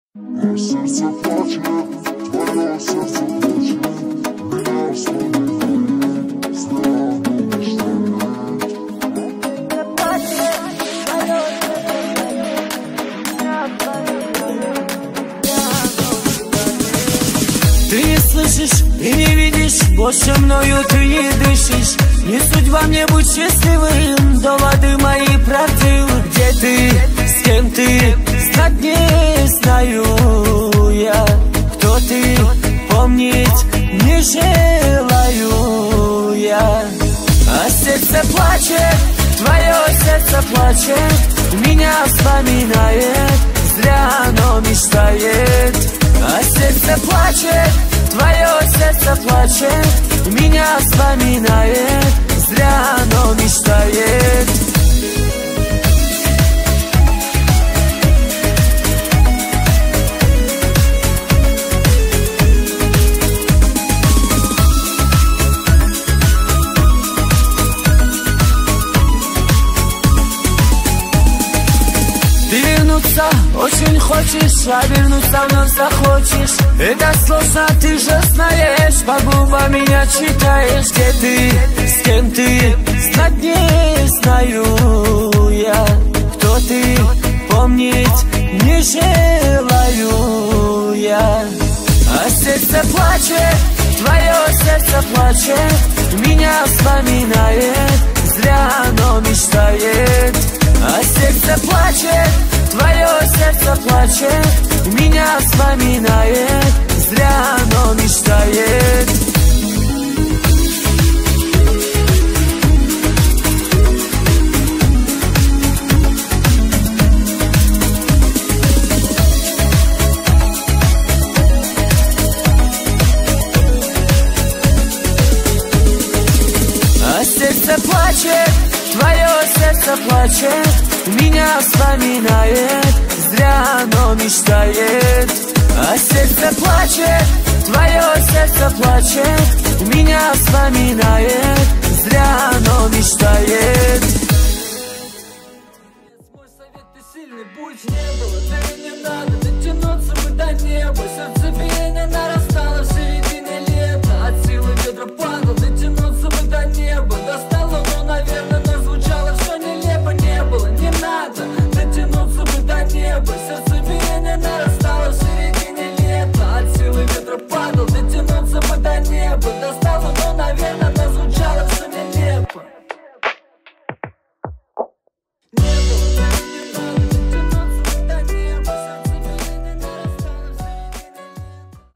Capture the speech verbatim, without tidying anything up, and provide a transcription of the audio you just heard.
Мое сердце плачет, твое сердце плачет, меня вспоминает, странно мечтает. Ты не слышишь и не видишь, больше мною ты не дышишь. Не судьба мне быть счастливым, доводы мои правдивы. Где ты, с кем ты, знать не знаю я. Кто ты, помнить не желаю я. А сердце плачет, твое сердце плачет, меня вспоминает, зря оно мечтает. А сердце плачет, твое сердце плачет, меня вспоминает, зря оно мечтает. Ты вернуться очень хочешь, а вернуться вновь захочешь. Это сложно, ты же знаешь, по губам меня читаешь. Где ты, с кем ты, знать не знаю я. Кто ты, помнить не желаю я. А сердце плачет, твое сердце плачет, меня вспоминает, зря оно мечтает. А сердце плачет, твое сердце плачет, меня вспоминает, зря оно мечтает. А сердце плачет, твое сердце плачет, меня вспоминает, зря оно мечтает. А сердце плачет, твое сердце плачет, меня вспоминает, зря оно мечтает. Мой совет: ты сильный, будь, не было, ты не